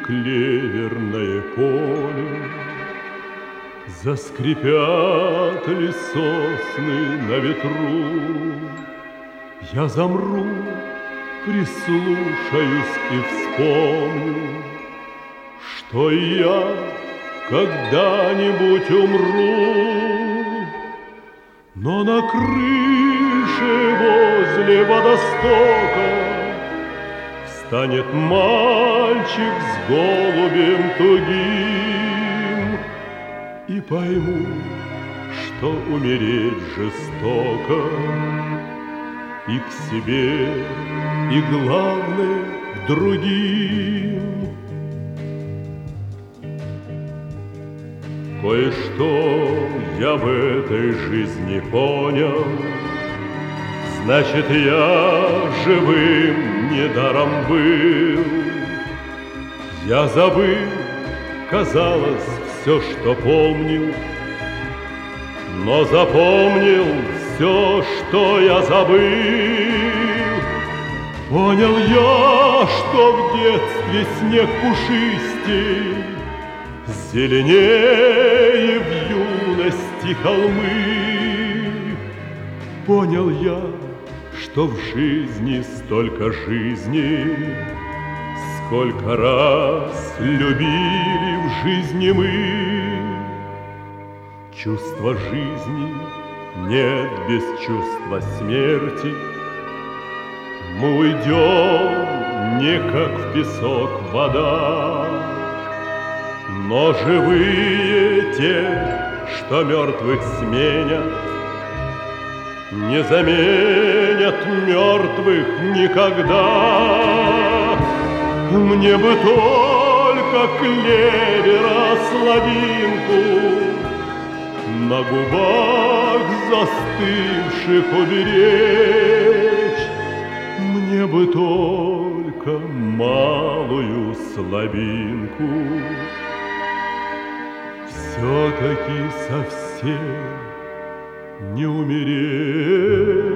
клеверное поле. Заскрипят ли сосны на ветру, я замру, прислушаюсь и вспомню, что я когда-нибудь умру. Но на крыше возле водостока встанет мальчик с голубем тугим, и пойму, что умереть жестоко, и к себе, и, главное, к другим. Кое-что я в этой жизни понял, значит, я живым недаром был. Я забыл, казалось, все, что помнил, но запомнил все, что я забыл. Понял я, что в детстве снег пушистей, зеленее в юности холмы. Понял я, что в жизни столько жизни, сколько раз любили в жизни мы. Чувства жизни нет без чувства смерти. Мы уйдем не как в песок вода, но живые те, что мертвых сменят, не заменят мертвых никогда. Мне бы только клевера слабинку на губах застывших уберечь. Мне бы только малую слабинку все-таки совсем не умереть.